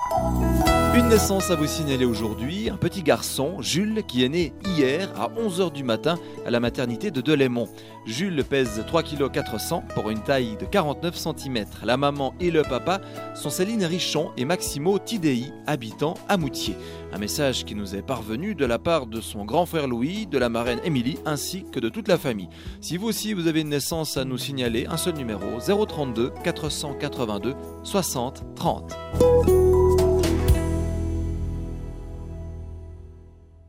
Une naissance à vous signaler aujourd'hui, un petit garçon, Jules, qui est né hier à 11h du matin à la maternité de Delémont. Jules pèse 3,4 kg pour une taille de 49 cm. La maman et le papa sont Céline Richon et Maximo Tidei, habitant à Moutier. Un message qui nous est parvenu de la part de son grand frère Louis, de la marraine Émilie ainsi que de toute la famille. Si vous aussi vous avez une naissance à nous signaler, un seul numéro 032 482 60 30.